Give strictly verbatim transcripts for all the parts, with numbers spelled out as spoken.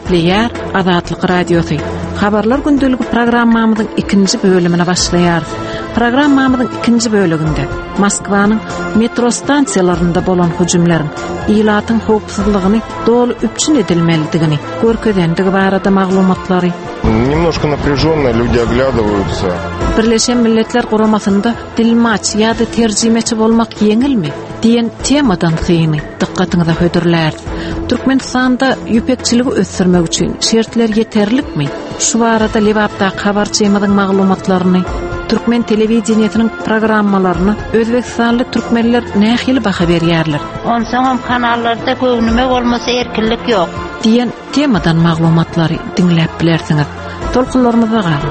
Gepleyer Azatlyk Radiosu. Habarlar gündülügi programmamyzyň ikinji bölümine başlaýar. Programmamyzyň ikinji bölüminde Moskwanyň metro stansiýalarynda bolan hujumlaryň ilatyň howpsuzlygyny dolu üpçün edilmelidigini görkezendigi barada maglumatlary. Немножко напряженно, люди оглядываются. Birleşen Milletler Guramasynda dilmaç ýa-da terjimeçi bolmak ýeňilmi diýen temadan hyny dikkatiňize hödürler. Türkmenistanda ýüpekçiligi ösürmek üçin şertler ýeterlikmi? Şu barada Lewapda habarçymyň maglumatlaryny, Türkmen telewizionynyň programmalaryny Özbekistanly türkmenler nähili baha berýärler. Onsoňam kanallarda köwnümek bolmasa erkinlik ýok diýen temadan maglumatlary dinläp bilersiňiz. Tolkunlarymyza garyn.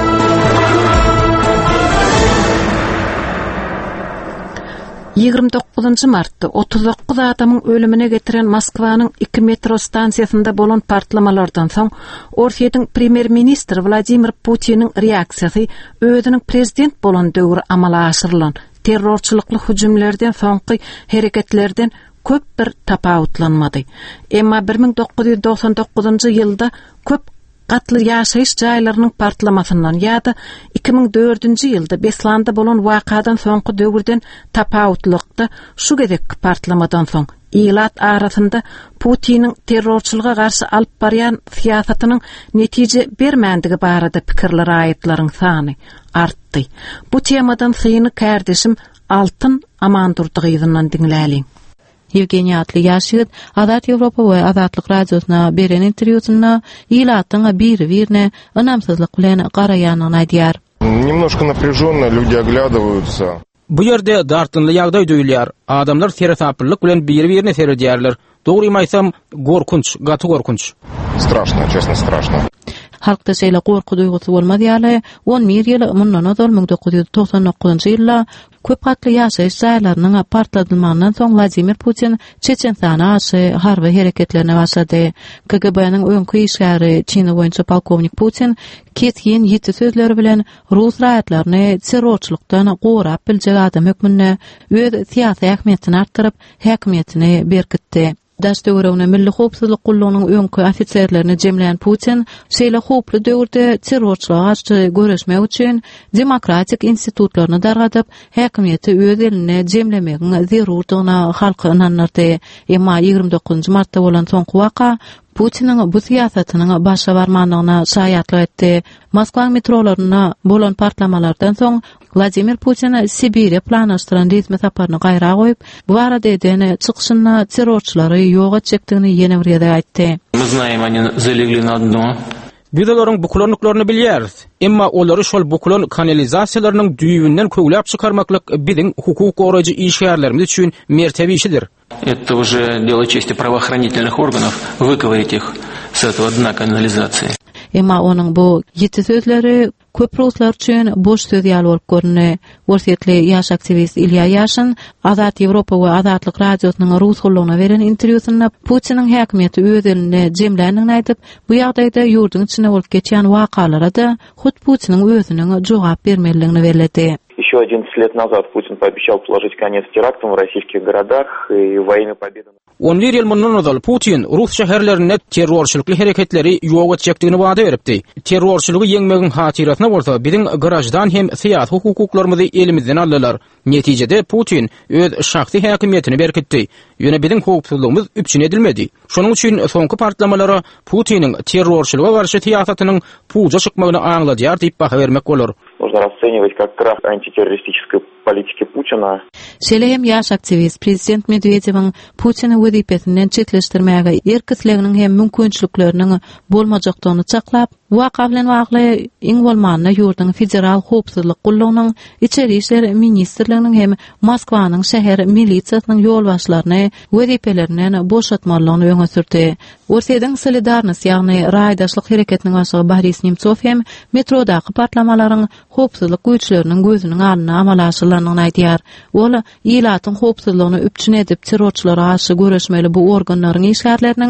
ýygrimi dokuzunçy martda otuz dokuz adamyň ölümine getiren Moskwanyň iki metro stansiýasynda bolan partlamalardan soň Orsiýanyň premier ministri Vladimir Putiniň reaksiýasy özüniň prezident bolan döwri amala aşyrylan terrorçylykly hujumlardan soňky hereketlerden köp bir tapawutlanmady. Emma bir ming dokuz ýüz doksan dokuzunçy ýylda köp gatly ýaşaýyş jaýlarynyň partlamasyndan ýa-da iki ming dördünçi ýylda Beslanda bolan wakadan soňky döwürden tapawutlykda şu gezekki partlamadan soň ilat arasynda Putiniň terrorçylyga garşy alyp barýan siýasatynyň netije bermändige barada pikirler aýtlaryň sany artdy. Bu temadan syny kärdeşim Altyn Amandurdygyzyndan dinläliň. Evgeniy adly ýaşyt Azat Ýewropa we Azatlyk Radiosyna beren interwýusynda ilatyň bir-birine ynamsyzlyk bilen garaýanyny aýdýar. Немножко напряженно, люди оглядываются. Bu ýerde dartynly ýagdaý duýulýar. Adamlar serasaplyk bilen bir-birine seredýärler. Dogry aýsam, gorkunç, gaty gorkunç. Страшно, честно, страшно. Halkda şeýle gorku duýgusy bolmady ýaly on bir ýyl mundan öňe ming dokuz ýüz toksan dokuzunçy ýylda köp gatly ýaşaýyş jaýlarynyň partladylmagyndan soň Vladimir Putin Çeçenistana aşy harby hereketlerine başlady. K G B-nyň öňkü işgäri Çin boýunça polkownik Putin ketgin ýeti sözleri bilen Rus raýatlaryny terrorçylykdan gorap biljek adam hökmüne öz siýasy ähmiýetini artdyryp häkimetini berkitdi. Daş döwrüne milli howpsuzlyk gullugynyň öňkü ofitserlerini jemleýän Putin şeýle howply döwürde terrorçylyga garşy göreşmek üçin demokratik institutlaryny dargadyp häkimiýeti öz eline jemlemegiň zerurdygyna halky inanyrdy. Emma ýygrimi dokuzunçy martda bolan soňky waka Putiniň bu siýasatynyň başa barmanlygyna şaýatlyk etdi. Moskwa metrolaryna bolan partlamalardan soň Vladimir Putin Sibiriýa planlaşdyran resmi saparyny gaýra goýup, bu arada edene çykyşyna terrorçylary ýok etjekdigini ýene bir ýerde aýtdy. Мы знаем, они залегли на дно. Biz olaryň bukulanyklaryny bilýäris. Emma olary şol bukulan kanalizasiýalarynyň düýbünden köwläp çykarmaklyk biziň hukuk goraýjy işgärlerimiz üçin mertebe işidir. Это уже дело чести правоохранительных органов выковырять их с этого дна канализации. Emma onuň bu ýeti sözleri köp ruslar üçin boş söz ýaly bolup görünýär. Worsetli ýaş aktivist Ilya Yashin Azat Ýewropa we Azatlyk Radiosynyň rus gullugyna beren interwýusynda Putiniň häkimiýeti öz eline jemländigini aýdyp, bu ýagdaýda ýurduň içine bolup geçýän wakalara da hut Putiniň özüniň jogap bermeliligini bellädi. Еще одиннадцать лет назад Путин пообещал положить конец терактам в российских городах и во имя победы. on bir ýyl mundan öňe Putin Rus şäherlerinde terrorçylykly hereketleri ýok etjekdigini wada beripdi. Terrorçylygy ýeňmegiň hatirasyna bolsa biziň garajdan hem syýasy hukuklarymyzy elimizden aldylar. Netijede Putin öz şahsy häkimiýetini berkitdi. Ýöne biziň howpsuzlygymyz üpçün edilmedi. Şonuň üçin soňky partlamalara Putiniň terrorçylyga garşy siýasatynyň puja çykmagyny aňladýar diýip baha bermek bolar. Можно расценивать как крах антитеррористической политики Путина. Şeýle ýaş aktivist prezident Medvedewiň Putini wezipetinden çetleşdirmäge erkisliginiň hem mümkinçilikleriniň bolmajakdygyny çaklap, waka bilen wagly iň bolmanyna ýurduň federal howpsuzlyk gullugynyň içeri işler ministrliginiň hem Moskwanyň şäher milisiýasynyň ýolbaşlaryny weziplerinden boşatmalygyny öňe sürdi. Orsiýanyň Solidarność ýagny raýdaşlyk hereketiniň başlygy Boris Nemtsov hem metrodaky partlamalaryň howpsuzlyk güýçleriniň gözüniň alnyna amala aşyrylygyny aýdýar. Ol ilatyň howpsuzlygyny üpçün edip terrorçylara garşy göreşmeli bu organlaryň işgärleriniň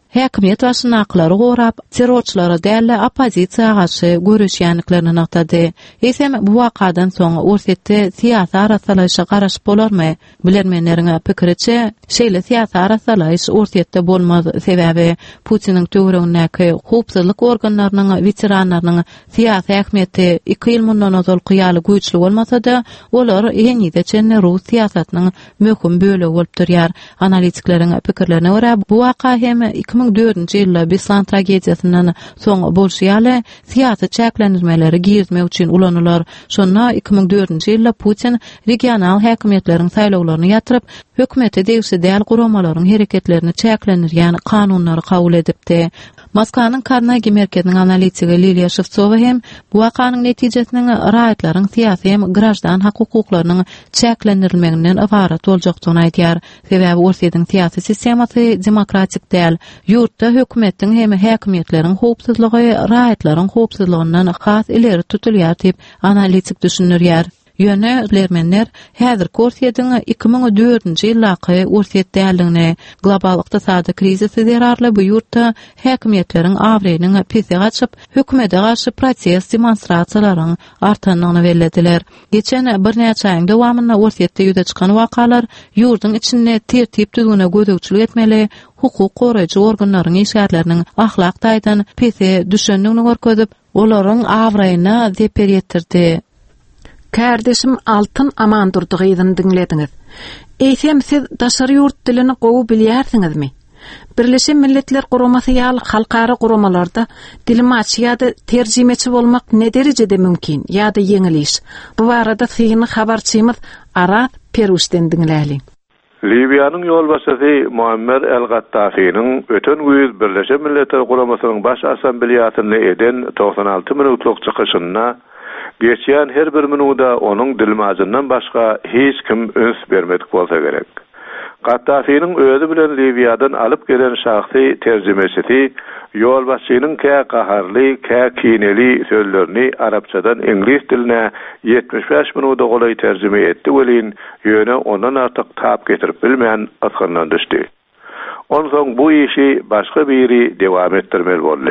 häkimiýet başynaklary gorap, terrorçylara däle opozisiýa garşy görüşýänliklerini naqtady. Esem bu wakadan soň orsetde siýasy arasalaşy garaş bolarmy? Bilermenleriň pikiriçe, şeýle siýasy arasalaş orsetde bolmaz sebäbi Putiniň töweregindäki howpsuzlyk organlarynyň veteranlarynyň siýasy ähmiýeti iki ýyl mundan ozal gyýaly güýçli bolmasa-da, olar ýene-de çenne Rus siýasatynyň möhüm bölegi bolup durýar. Analitiklerin pikirlerine göre bu waka hem iki ming dördünçi ýylda Beslan tragediýasyndan soň bolşýaly siýasy çäklendirmeleri gizmek üçin ulanylar. Şonda iki ming dördünçi ýylda Putin regional häkimiýetleriň saýlawlaryny ýatyryp, hökümete degişli däl guramalaryň hereketlerini çäklendirýän kanunlary kabul edipdi. Moskanyň Karnegie merkeziniň analitigi Liliya Shevtsova hem bu wakanyň netijesiniň raýatlaryň siýasy hem grajdan hak hukuklarynyň çäklendirilmeginden ibarat boljakdygyny aýdýar. Sebäbi Orsiýanyň siýasy sistemasy demokratik däl. Ýurtda hökümetiň hem häkimiýetleriň howpsuzlygy raýatlaryň howpsuzlygyndan has ileri tutulýar diýip analitik düşünýär. Ýöne bilermenler häzir Orsiýanyň iki ming dördünçi ýyllaky Orsiýet däligini, global ykdysady krizisi zerarly bu ýurtda häkimiýetleriň awreýynyň pesi gaçyp, hökümete garşy protest demonstrasiýalaryň artanlygyny bellediler. Geçen bir näçe aýyň dowamında Orsiýetde ýüze çykan wakalar ýurdyň içinde tertip düzgüne gödökçilik etmeli, hukuk goraýjy organlaryň işgärleriniň ahlak taýdan pesi düşendigini görkezip, olaryň awreýyna zeper ýetirdi. Kardeşim Altın Amandurdygyny dinlediňiz. Eýsem siz daşary ýurt dilini gowy bilýärsiňizmi? Birleşen Milletler Guramasy ýaly halkara guramalarda dilmaçy ýa-da terjimeçi bolmak ne derejede mümkin ýa-da ýeňil iş? Bu barada syny habarçymyz Aras Peruşden dinläli. Libyanyň ýolbaşçysy Muammer el-Gattafiň öten güýz Birleşen Milletler Guramasynyň baş assambleýasyny eden doksan alty minutluk çykyşyna geçýän her bir minuda onuň dilmajyndan başga hiç kim öns bermedik bolsa gerek. Gattafiň özü bilen Libyadan alyp gelen şahsy terjimesisi ýolbaşçynyň kä gaharly, kä kineli sözlerini arapçadan ingliz diline yetmiş beş minuda golay terjime etdi welin ýöne ondan artyk tap getirip bilmeýän atgandan düşdi. Onsoň bu işi başga biri dewam etdirmeli boldy.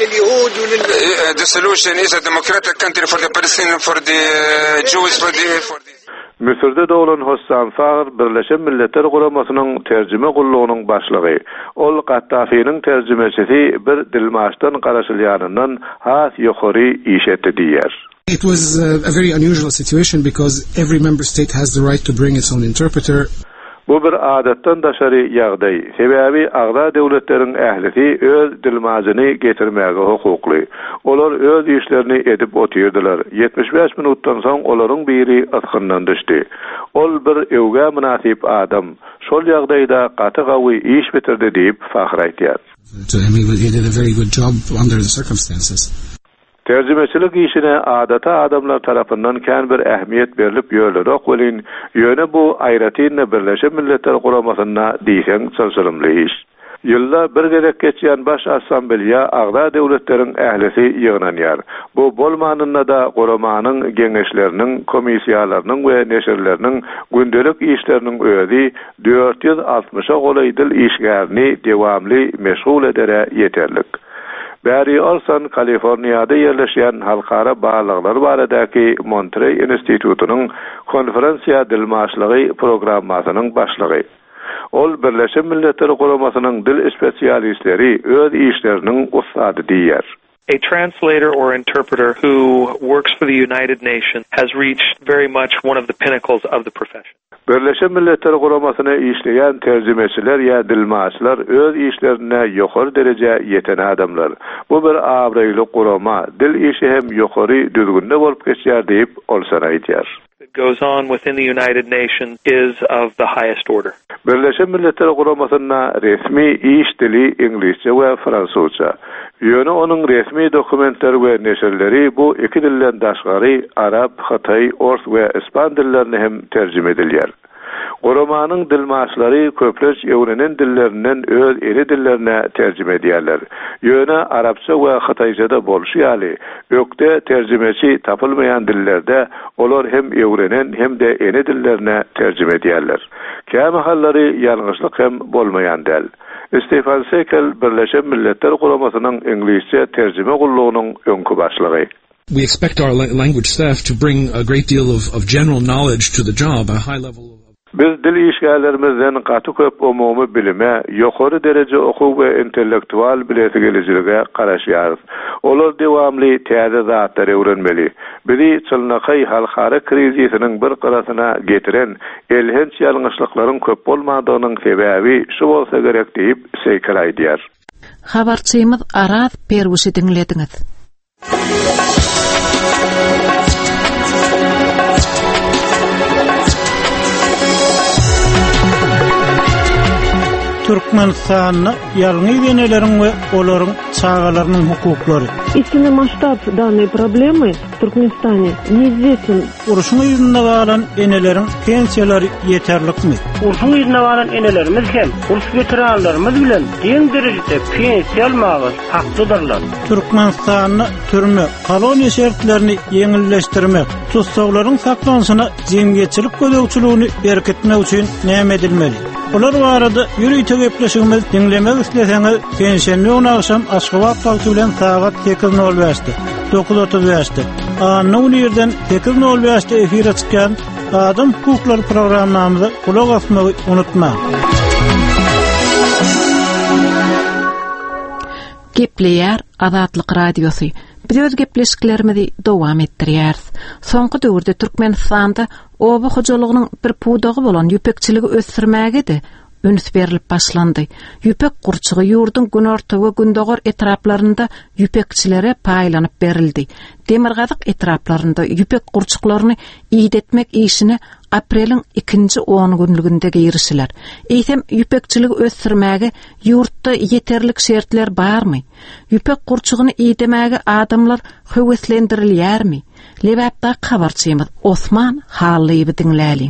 The solution is a democratic country for the Palestinians, for the Jews, for the for the Misirde dowlan Hossam Fagr Birleşen Milletler Guramasynyň terjime gullugynyň başlygy. Ol Gattafiň terjimesisi bir dilmaçdan garaşylýanyndan has ýokary iş etdi diýer. It was uh, a very unusual situation because every member state has the right to bring its own interpreter. Bu bir adatdan daşary ýagdaý. Sebäbi agda döwletleriň ählisi öz dilmazyny getirmäge hukukly. Olar öz işlerini edip otyrdylar. yetmiş beş minutdan soň olaryň biri atgyndan düşdi. Ol bir ewge münasip adam. Şol ýagdaýda gaty gawy iş bitirdi diýip fahry aýtýar. He did a very good job under the circumstances. Terjimecilik işine adata adamlar tarafından kän bir ähmiýet berilip ýölerok welin ýöne bu aýratynda Birleşen Milletler Guramasyna diýsen çylçylymly iş. Ýylda bir gerek geçýän baş assambleýa agda döwletleriň ählisi ýygnanýar. Bu bolmanynda da Guramanyň geňeşleriniň, komissiýalarynyň we neşirleriniň gündelik işleriniň özi dört yüz altmışa golay dil işgärini dewamly meşgul edere ýeterlik. Bäri olsan Kaliforniýada ýerleşýän halkara bağlyklar baradaky Monterey Institutunyň konferensiýa dilmaçlygy programmasynyň başlygy. Ol Birleşen Milletler Guramasynyň dil spesialistleri öz işleriniň ustady diýer. A translator or interpreter who works for the United Nations has reached very much one of the pinnacles of the profession. Birleşen Milletler Guramasyna işleýän terjimeçiler ýa dilmaçlar öz işlerine ýokary derejä ýeten adamlar. Bu bir awreýly gurama, dil işi hem ýokary düzgünde bolup geçýär diýip olsar aýdýar. That goes on within the United Nations is of the highest order. Birleşen Milletler Guramasyna resmi iş dili inglizce we fransuzca. Ýöne onuň resmi dokumentleri we neşirleri bu iki dilden daşgary arap, hatay, ors we ispan dillerini hem terjime edilýär. Guramanyň dilmaçlary köpleç ýöwrenen dillerinden öz eri dillerine terjime edýärler. Ýöne arapça we hatayjada bolşýaly, ökde terjimeçi tapylmaýan dillerde olar hem ýöwrenen hem de eni dillerine terjime edýärler. Käme hallary ýalňyşlyk hem bolmaýan däl. Stefan Sekel Birleşen Milletler Guramasının İngilizce tercüme gulluğunun önkü başlığı. We expect our language staff to bring a great deal of, of general knowledge to the job, a high level of... Biz dil işgärlerimizden gaty köp umumy bilime, ýokary derece okuw we intellektual biletigilizlige garaşýarys. Olar dewamly täze zatlar öwrenmeli. Bizi çylnakay halkara krizisiniň bir garasyna getiren elhenç ýalňyşlyklaryň köp bolmadygynyň sebäbi şu bolsa gerek diýip Sekel aýdýar. Habarçymyz Araz Perwuşy dinlediňiz. Türkmenistan'da ýalňy deneleriň we olaryň çağalarynyň hukuklary. Истинный масштаб данной проблемы в Туркменистане неизвестен. Uruşyň ýüzünde galan eneleriň pensiýalary ýeterlikmi? Uruşyň ýüzünde galan enelerimiz hem uruş veteranlarymyz bilen deň derejede pensiýa almagy haklydyrlar. Türkmenistan'da türme koloniýa şertlerini ýeňilleşdirmek, tutsaglaryň saklanyşyna jemgyýetçilik gödäwçiligini berkitmek üçin näme edilmeli? Olar barada ýürüýte gepleşigimiz dinlemek isleseňiz, pensiýany ony akşam Aşgabat wagty bilen sagat sekiz nol beşde dokuz otuz beşde Anny ýerden sekiz nol beşde efire çykan Adam Hukuklary programmamyza kulak asmagy unutma. Gepleýär Azatlyk radiosu. Biz öz gepleşiklerimizi dowam etdirýäris. Soňky döwürde Türkmenistanda oba hojalygynyň bir pudagy bolan ýüpekçiligi ösdürmäge üns berilip başlandy. Ýüpek gurçugy ýurdun günorta we gündogor etraplarynda ýüpekçilere paýlanyp berildi. Demirgazyk etraplarynda ýüpek gurçuklaryny iýdetmek işine apreliň ikinji on günlüginde girişiler. Eýsem ýüpekçiligi ösdürmäge ýurtda ýeterlik şertler barmy? Ýüpek gurçugyny iýdemäge adamlar höweslendirilýärmi? Lebapda habarçymyz Osman Hallyby dinläli.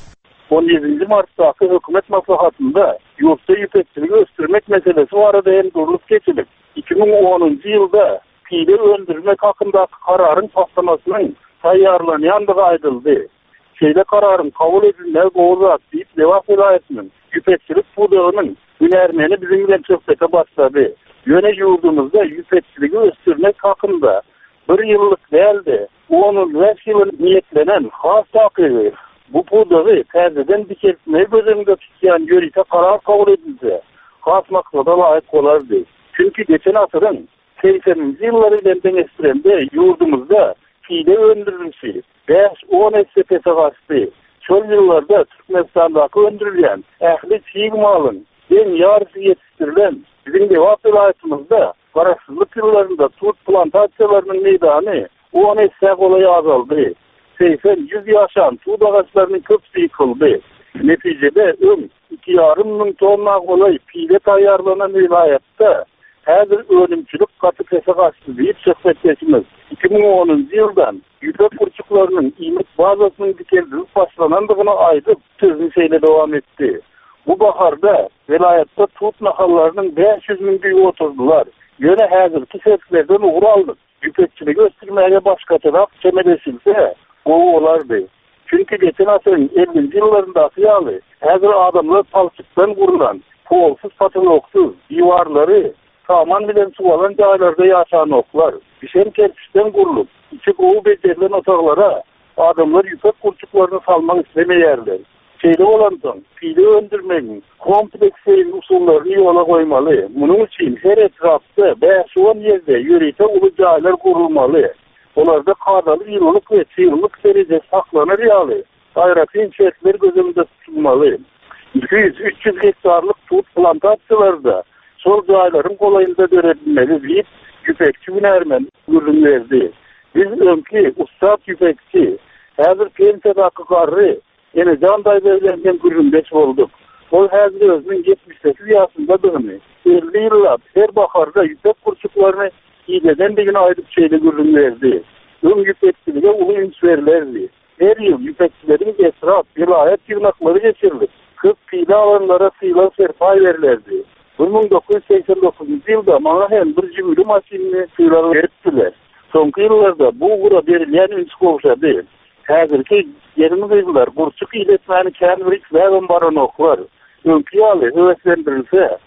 on yedinji martdaky hökümet maslahatynda ýurtda ýüpekçiligi ösdürmek meselesi barada hem durulup geçilip, iki bin onunji ýylda pide öndürmek hakyndaky kararyň toplamasynyň taýýarlanýandygy aýdyldy. Şeýle kararın kabul edilmeli bolýar diýip Lewap vilayatynyň ýüpekçilik pudagynyň ünärmeni bizim bilen söhbete başlady. Ýöne ýurdumyzda ýüpekçiligi ösdürmek hakynda bir ýyllyk däldi, on beş ýyl niýetlenen has takygy bu pudagy täzeden dikiltmeli gözüňde tutýan ýörite karar kabul edildi. Has maksada laýyk bolardy. Çünki geçen asyryň sekseninji ýyllary bilen deňeşdirende ýurdumyzda pide öndürilmesi beş on esepete bastı. Şol ýyllarda Türkmenistandaky öndürilýän ähli çiğmalyň en ýarysy ýetişdirilen bizim Lewap vilayatymyzda garaşsyzlyk ýyllarynda tut plantasiýalarynyň meýdany on esep bolay azaldy. seksen yüz ýaşan tut agaçlarynyň köpüsi ýykyldy. Netijede öň iki ýarym ming tonna bolay pide taýýarlanan vilayatda häzir ölümçülük gaty pesek açdy diýip söhbetleşimiz. iki bin onunji ýyldan ýüpek gurçuklarynyň iýmit bazasynyň dikildirilip başlanandygyny aýdyp sözüni şeýle dowam etdi. Bu baharda vilayatda tut nahallarynyň beş yüz mingdi oturdular. Ýöne häzirki seslerden ugur aldyk. Ýüpekçiligi ösdürmäge başgaçyrak çemeleşilse, o olardy. Çünki geçen asyryň ellinji ýyllaryndaky ýaly, häzir adamlar palçykdan gurulan, kolsuz patoloksuz diýwarlary saman bilen suwalan jaýlarda ýaşanoklar, bişen kerpiçden gurulup, içi gowy becerilen otaglara adamlar ýüpek gurçuklaryny salmak islemeýärler. Şeýle bolansoň, pide öndürmegiň kompleks usullaryny ýola goýmaly. Munyň üçin her etrapda beş on ýerde ýörite uly jaýlar gurulmaly. Olarda kadaly ýyllyk we çyýrlyk derejede saklanýar ýaly. Aýratyn şertler gözümde tutulmaly. iki yüz üç yüz hektarlyk tut plantasiýalarda sol jaýlaryň golayynda döredilmeli diýip ýüpekçi ünärmen gürlüň berdi. Biz öňki ustad ýüpekçi, häzir pensiýadaky garry, ene jandaý berilgen gürlümdeş bolduk. Ol häzir özüniň yetmiş sekiz ýaşynda döňmi. elli ýyllap her baharda ýüpek gurçuklaryny iýledendigini aýdyp şeýle gürlüň berdi. Öň ýüpekçilige uly üns berilerdi. Her ýyl ýüpekçileriň etrap vilayat ýygnaklary geçirilip, köp pide alanlara syýlar serpay berilerdi. bir ming dokuz yüz seksen dokuzunji ýylda maňa hem bir jümüri maşinini syýlar beripdiler. Soňky ýyllarda bu gura berilýän üns gowşady. Häzirki ýerimiz ýyllar gurçuk iýletmäni kän bir islägen baranoklar. Öňki ýaly höweslendirilse,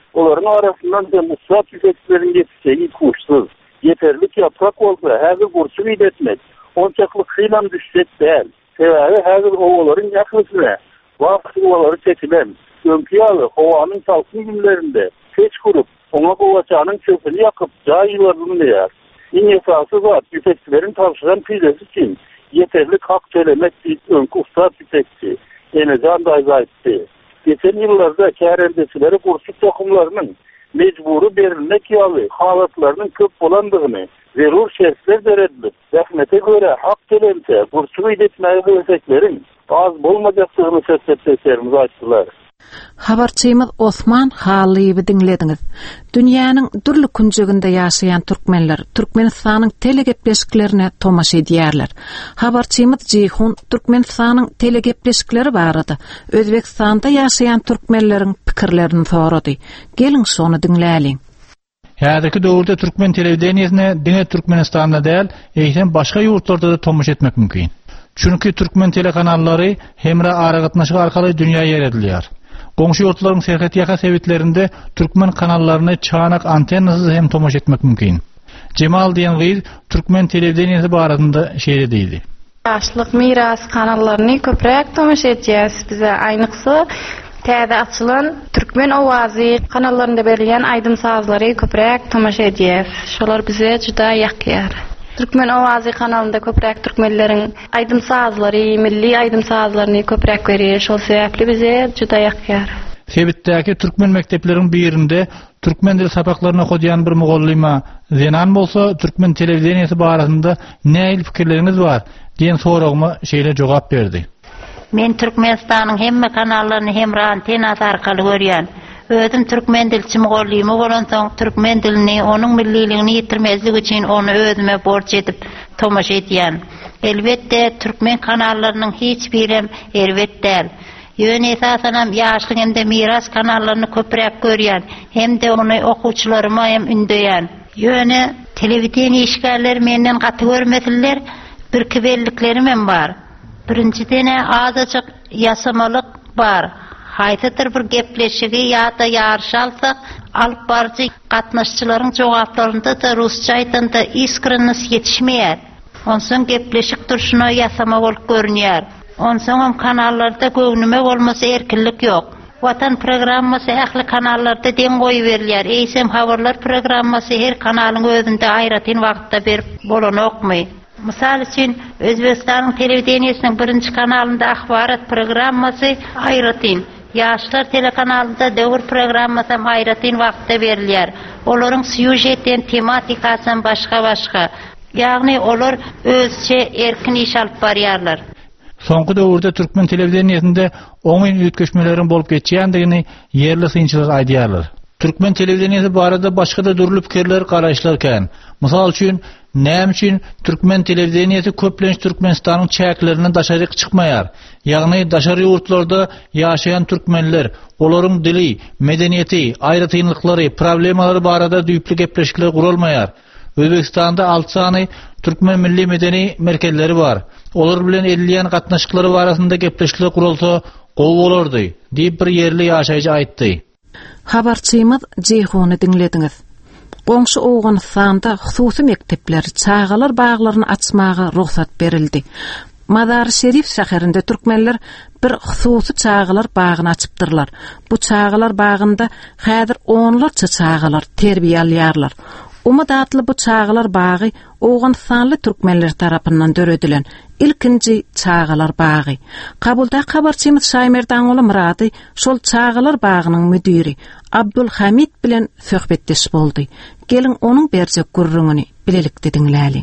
Onların arasından demokrat tüfekçilerin yetişeceği kuşsuz. Yeterlik yaprak olsa hazır kursu idetmek. Onçaklı kıyılan düşecek değil. Sebebi hazır ovaların yakısına. Vakti ovaları çekilen. Önküyalı hovanın salkın günlerinde peç kurup ona kovaçağının çöpünü yakıp cağ yılarını değer. İn esası var. Tüfekçilerin tavşıran pilesi için yeterlik hak söylemek bir önkü usta tüfekçi. Enecan da etti. Geçen yıllarda kârendesileri kursuk tokumlarının mecburu verilmek yalı halatlarının köp olandığını zerur şersler verildi. Rahmete göre hak söylense kursuk idetmeyi göreceklerin az bolmayacaktığını seslettiklerimizi açtılar. Habarçymyz Osman Haliýewi dinlediňiz. Dünýäniň dürli kunjugynda ýaşaýan türkmenler Türkmenistanyň telegepleşiklerine tomaşa edýärler. Habarçymyz Jihun Türkmenistanyň telegepleşikleri barada Özbekistanda ýaşaýan türkmenleriň pikirlerini sorady. Gelin şonu dinläliň. Häzirki döwürde türkmen telewizionyny diňe Türkmenistanda däl, eýsem başga ýurtlarda da tomaşa etmek mümkin. Çünki türkmen telekanallary hemre ara gatnaşyk arkaly dünýä ýeredilýär. Goňşy ýurtlaryň serhat ýaka sebitlerinde türkmen kanallaryny çanak antennasy hem tomaşa etmek mümkin. Cemal diýen gyz türkmen telewizionyny barasynda şeýle diýdi. Ýaşlyk miras kanallaryny köprek tomaşa etýäs. Bize aýnyksa täze açylan türkmen owazy kanallarynda berilýän aýdym sazlary köprek tomaşa etýäs. Şolar bize juda ýakýar. Türkmen Owazy kanalında köprek türkmenlerin aýdym sazlary, milli aýdym sazlaryny köprek berir. Şol sebäpli bize juda ýakýar. Sebitdäki türkmen mektepleriň birinde türkmen dil sapaklaryna okudýan bir mugallyma Zenan bolsa türkmen telewizionyny barasynda näil pikirleriniz bar diýen soragyma şeýle jogap berdi. Men Türkmenistanyň hemme kanallaryny hem antena arkaly görýän. Özüm türkmen dilçi mugallymy bolansoň türkmen dilini, onuň milliligini ýitirmezlik üçin onu özüme borç edip tomaşa etýän. Elbetde türkmen kanallarynyň hiç birim erwet däl. Ýöne esasanam ýaşlyk hemde miras kanallaryny köprek görýän, hemde onu okuwçylaryma hem ündäýän. Ýöne telewiziony işgärleri menden gaty görmediler, bir kibelliklerim hem bar. Birinciden azacık ýasamalyk bar. Haytadır bir gepleşigi ya da yarış alsak, alıp barıcı katnaşçıların cevaplarında da Rusça aytanda iskrennis yetişmeyer. Onson gepleşik duruşuna yasama olup görünýär. Onson kanallarda göwnümek olmasa erkinlik yok. Vatan programması ähli kanallarda den goýup berilýär. Eýsem habarlar programması her kanalyň özünde aýratyn wagtda berip bolanokmy. Misal üçin Özbekistanyň telewizionynyň birinji kanalynda ahbarat programması aýratyn. Yaşlar telekanalında döwür programmasy aýratyn wagtda berilýär. Olaryň süýjetden tematikasy başga başga. Ýagny olar özçe erkin iş alyp barýarlar. Soňky döwürde türkmen telewizionyny oňyn üýtgeşmeleriň bolup geçýändigini ýerli synçylar aýdýarlar. Türkmen telewizionyny barada başga da durly pikirler garaşlarken, misal üçin näme üçin türkmen telewizionyny köplenç Türkmenistanyň çäklerini daşaryk çykmaýar? Ýagny daşary ýurtlarda ýaşaýan türkmenler, olaryň dili, medeniýeti, aýratynlyklary, problemalary barada düýpli gepleşikler gurulmaýar. Özbekistanda altı sany türkmen milli medeni merkezleri bar. Olar bilen edilýän gatnaşyklary barasynda gepleşikler gurulsa gowy bolardy, diýip bir ýerli ýaşaýjy aýtdy. Habarçymyz Jihony dinlediňiz. Goňşy Owganystanda hususy mektepler, çağalar baglaryny açmaga ruhsat berildi. Madar Şerif şäherinde türkmenler bir hususy çağalar bagyny açypdyrlar. Bu çağalar bagynda häzir onlarça çağalar terbiýe alýarlar. Umadatly bu çağalar bagy Owganystanly türkmenler tarapyndan döredilen ilkinji çağalar bagy. Kabulda habarçymyz Şaýmerdan oly Murady şol çağalar bagynyň müdiri Abdulhamid bilen söhbetdeş boldy. Gelin onuň berjek gurrungyny bilelikde dinläliň.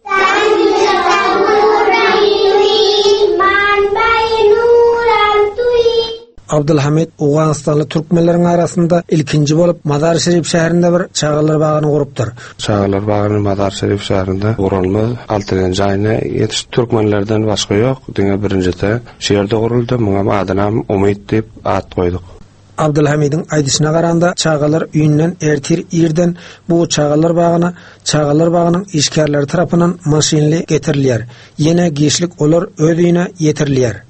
Abdulhamid Owganystanly türkmenleriň arasynda ilkinji bolup Mazar Şerif şäherinde bir çağalar bagyny gurupdyr. Çağalar bagyny Mazar Şerif şäherinde gurulma altyň jaýyna ýetiş türkmenlerden başga ýok. Diňe birinjide şeýerde guruldy. Muňa adynam Umyt diýip at goýduk. Abdulhamidin aýdyşyna garanda çağalar üýünden ertir ýerden bu çağalar bagyny çağalar bagynyň işgärleri tarapyndan maşinli getirilýär. Ýene geçlik olar öz üýüne ýetirilýär.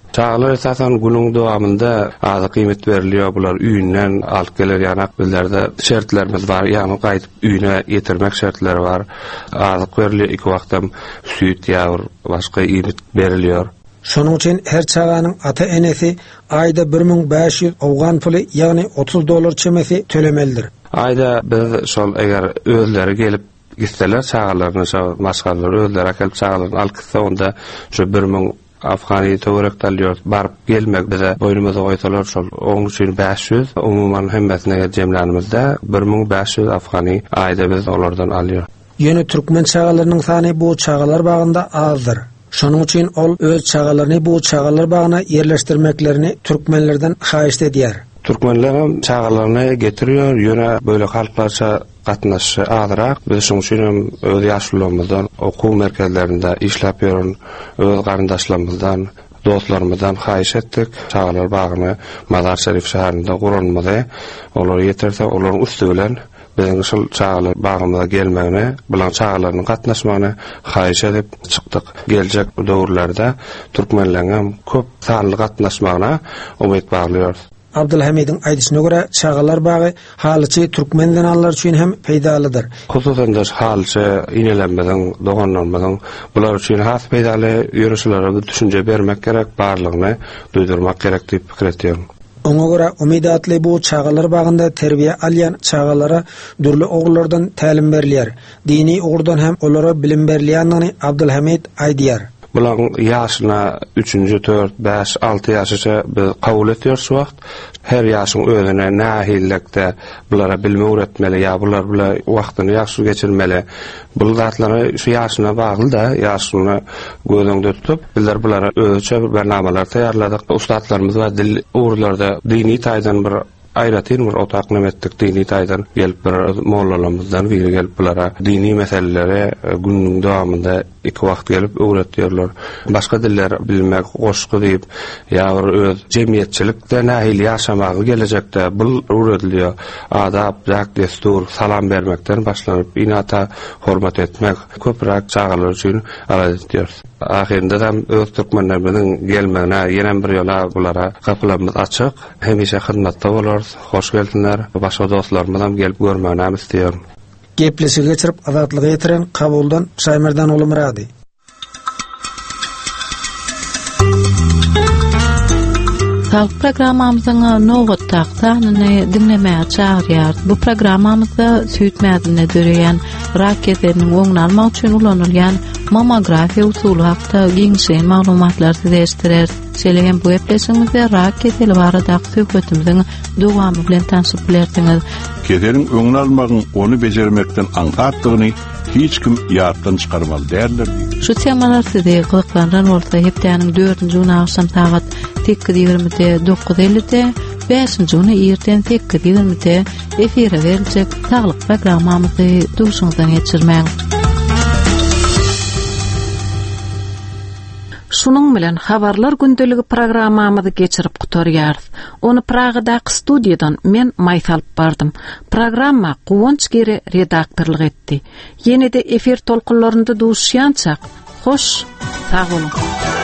Çağlar esasen günün dowamında azy kıymet beriliyor. Bular üýünden alyp geler ýanak bizlerde şertlerimiz var. Ýani gaýdyp üýüne ýetirmek şertleri var. Azy beriliyor iki wagtam süýt ýagur başga ýemek berilýär. Şonuň üçin her çağanyň ata-enesi aýda bir miň beş ýüz awgan puly, ýagny otuz dollar çemesi tölemelidir. Aýda biz şol eger özleri gelip gitseler çağalaryny şo maşgallar özleri kelip çağalaryny alkysa onda şu bir miň Afgani töwerek dalýar barıp gelmek bize boynumuza goýsalar şol oň üçin beş ýüz umumyň hemmesine jemlanymyzda bir miň beş ýüz Afgani aýda biz olardan alýar. Ýöne türkmen çağalarynyň sany bu çağalar bagynda azdyr. Şonuň üçin ol öz çağalaryny bu çağalar bagyna ýerleşdirmeklerini türkmenlerden haýyş edýär. Türkmenler çağalaryny getirýär, ýöne böyle halklarça gatnaşy azyrak. Biz şoň üçin öz ýaşlylygymyzdan okuw merkezlerinde işläp ýören öz garyndaşlarymyzdan, dostlarymyzdan haýyş etdik. Çağalar bagyny Mazar Şerif şäherinde guranmaly. Olar ýeterse olaryň üstü bilen bizim şol çağalar bagymyza gelmegine, bulan çağalaryň gatnaşmagyna haýyş edip çykdyk. Geljek döwürlerde türkmenleriniň köp sanly gatnaşmagyna umyt baglýar. Abdulhamid'in aýdyşyna görä çağalar bagy halyçy türkmenlen allar üçin hem peýdalydyr. Hususan da halyçy inelenmeden, doganlanmadan bular üçin has peýdaly ýörüşlere düşünje bermek gerek, barlygyny duýdurmak gerek diýip pikir etýär. Oňa görä umidatly bu çağalar bagynda terbiýe alýan çağalara dürli ogullardan tälim berilýär. Dini ogurdan hem olara bilim berilýändigini Abdulhamid aýdýar. Bulan ýaşyna üçünji, dört, beş, alty ýaşaça biz kabul etýär şu wagt. Her ýaşyň özüne nähillikde bulara bilme öwretmeli, ýa bular bular wagtyny ýaşy geçirmeli. Bu zatlary şu ýaşyna bagly da, ýaşyny gözüňde tutup, bizler bulara özüçe bir bernamalar taýýarladyk. Ustadlarymyz we dil ugrlarda dini taýdan bir aýratyn bir otak nemetdik, dini taýdan gelip bir mollalarymyzdan biri gelip bulara dini meselelere günüň dowamında iki wagt gelip öwretýärler. Başga diller bilmek, goşky diýip, ýa-da öz jemgyýetçilikde nähil ýaşamagy gelecekde bu öwredilýär. Adab, zak, destur, salam bermekden başlanyp inata hormat etmek köprak çağalar üçin aýdylýar. Ahirinde de öz türkmenlerimiň gelmegine ýene bir ýola bulara kapylarymyz açyk, hemişe hyzmatda bolar. Hoş geldinler. Başga dostlarymyzam gelip görmegine isleýär. Gepleşi geçirip azatlygy ýetiren kabuldan Şaýmerdan uly Murady. Sağlık programamyzyň nowat taqtanyny dinlemäge çagyrýar. Bu programamyzda süýt mädine döreýän raketleriniň oňuny almak üçin ulanylýan mammografiýa usuly hakda giňşen maglumatlar sizleşdirer. Şeýlehem bu epleşigimizde raketler barada söhbetimiziň dowamy bilen tanışyp bilersiňiz. Kederiň öňüni almagyň onu bejermekden aňsatdygyny hiç kim ýatdan çykarmaly därler. Şu temalar sizi gyzyklandan bolsa hepdeniň dördünji güni akşam saat sekiz ýigrimide dokuz ellide, beşinji güni erten sekiz ýigrimide efire beriljek sağlyk programmamyzy duşuňdan geçirmäň. Şunun bilen habarlar gündeligi programmamyzy geçirip gutarýar. Onu Pragadaky studiýadan men maýsalyp bardym. Programma Guwunç Geri redaktorlyk etdi. Ýene-de efir tolkunlarynda duşýançak. Hoş, sag bolun.